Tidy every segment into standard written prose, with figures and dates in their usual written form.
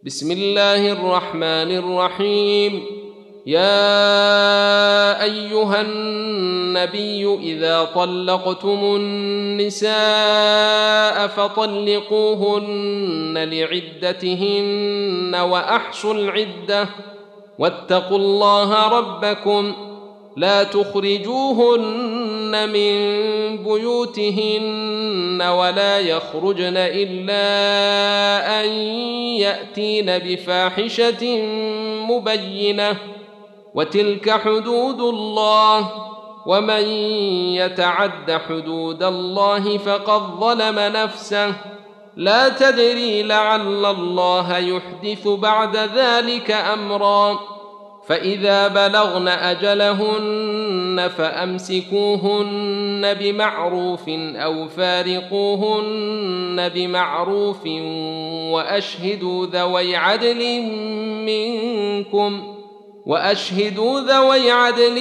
بسم الله الرحمن الرحيم. يا أيها النبي إذا طلقتم النساء فطلقوهن لعدتهن وأحصوا العدة واتقوا الله ربكم لا تخرجوهن من بيوتهن ولا يخرجن إلا أن يأتين بفاحشة مبينة وتلك حدود الله ومن يتعد حدود الله فقد ظلم نفسه لا تدري لعل الله يحدث بعد ذلك أمرا. فإذا بلغن أجلهن فأمسكوهن بمعروف أو فارقوهن بمعروف وأشهدوا ذوي عدل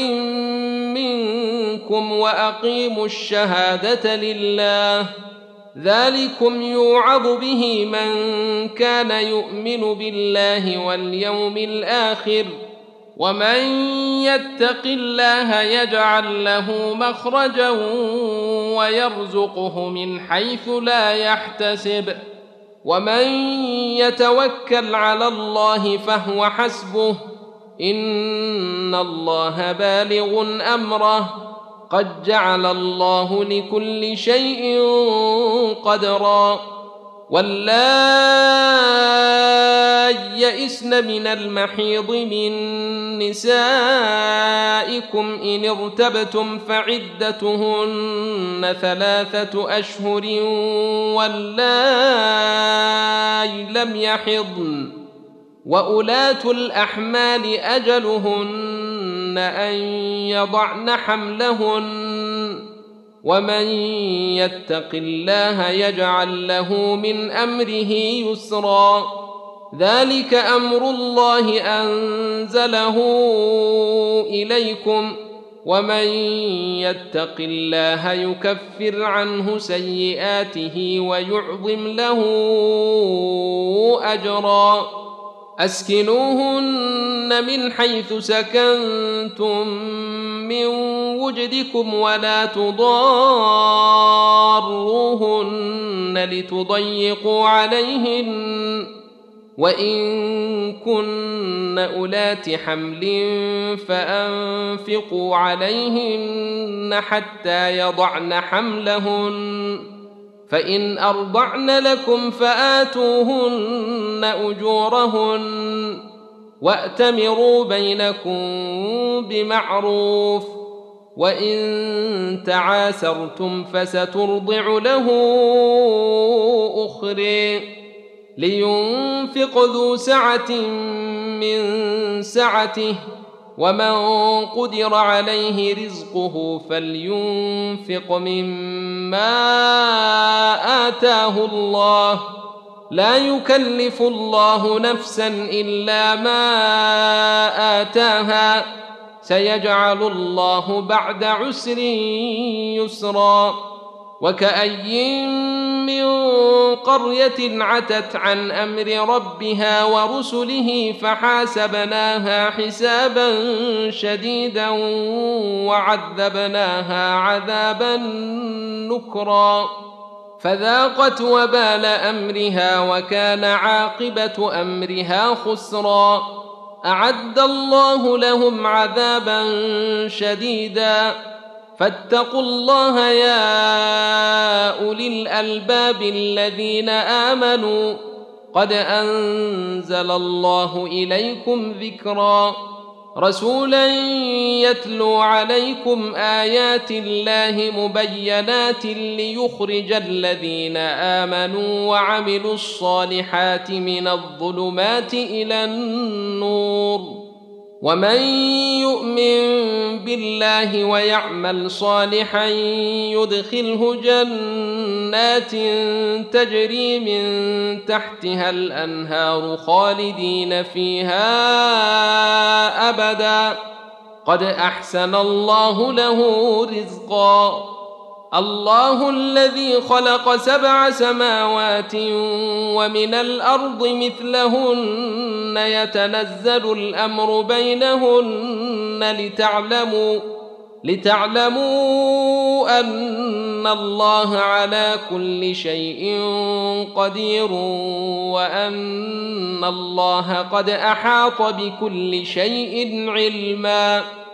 منكم وأقيموا الشهادة لله ذلكم يوعظ به من كان يؤمن بالله واليوم الآخر ومن يتق الله يجعل له مخرجا ويرزقه من حيث لا يحتسب ومن يتوكل على الله فهو حسبه إن الله بالغ أمره قد جعل الله لكل شيء قدرا. واللائي يئسن من المحيض من نسائكم إن ارتبتم فعدتهن 3 أشهر واللائي لم يحضن وأولاة الأحمال أجلهن أن يضعن حملهن ومن يتق الله يجعل له من أمره يسرا ذلك أمر الله أنزله إليكم ومن يتق الله يكفر عنه سيئاته ويعظم له أجرا. أسكنوهن من حيث سكنتم من وجدكم ولا تضاروهن لتضيقوا عليهن وإن كن أولات حمل فأنفقوا عليهن حتى يضعن حملهن فإن أرضعن لكم فآتوهن أجورهن وأتمروا بينكم بمعروف وإن تعاسرتم فسترضع له أخرى لينفق ذو سعة من سعته ومن قدر عليه رزقه فلينفق مما آتاه الله لا يكلف الله نفسا إلا ما آتاها سيجعل الله بعد عسر يسرا. وكأي من قرية عتت عن أمر ربها ورسله فحاسبناها حسابا شديدا وعذبناها عذابا نكرا فذاقت وبال أمرها وكان عاقبة أمرها خسرا. أعد الله لهم عذابا شديدا فاتقوا الله يا أولي الألباب الذين آمنوا قد أنزل الله إليكم ذكرا رسولا يتلو عليكم آيات الله مبينات ليخرج الذين آمنوا وعملوا الصالحات من الظلمات إلى النور ومن يؤمن بالله ويعمل صالحا يدخله جنات تجري من تحتها الأنهار خالدين فيها أبدا قد أحسن الله له رزقا. الله الذي خلق 7 سماوات ومن الأرض مثلهن يتنزل الأمر بينهن لتعلموا أن الله على كل شيء قدير وأن الله قد أحاط بكل شيء علما